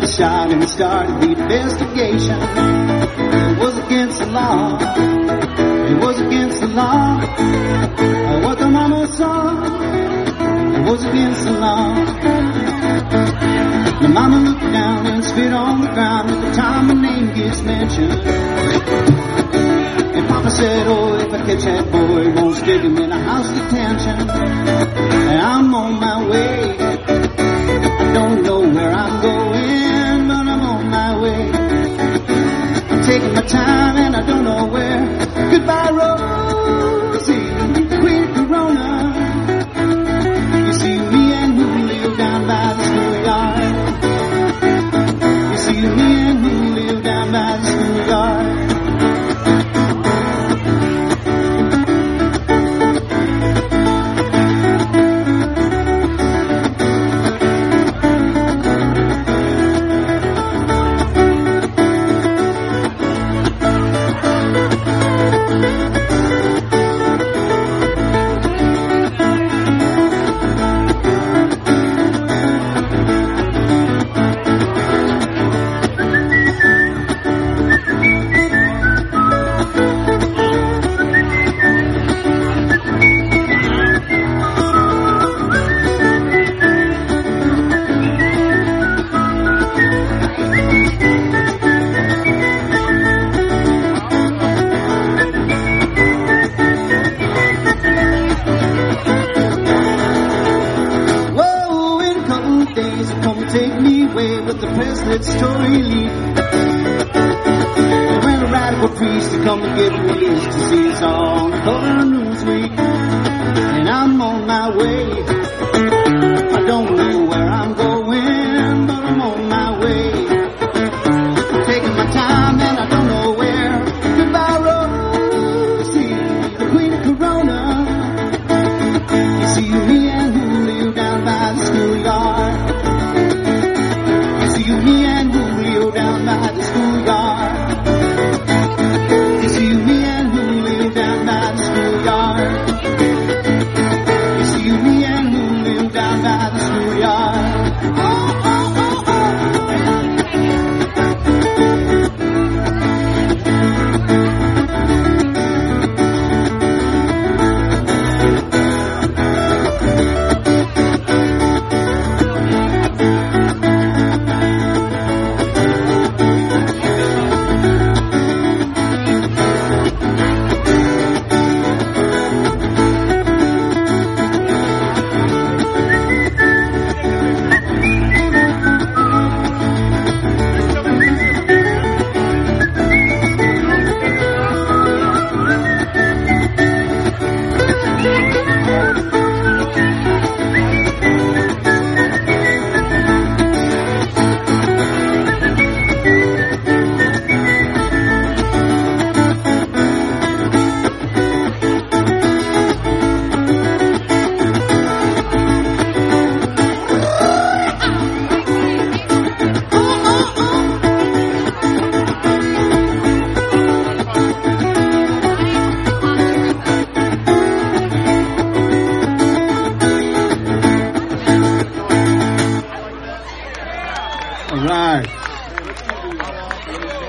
the shot and we started the investigation. It was against the law. It was against the law. What the mama saw. It was against the law. The mama looked down and spit on the ground at the time my name gets mentioned. And Papa said, oh, if I catch that boy, won't stick him in a house detention. And I'm on my way. I don't know where I'm going, but I'm on my way. I'm taking my time and I don't know where. Goodbye, Rosie, Queen Corona. You see me and Julio down by the schoolyard. You see me and Julio down by the schoolyard. Take me away with the press, let's story lead. When a radical priest to come and get released to see us on the cover of Newsweek. And I'm on my way.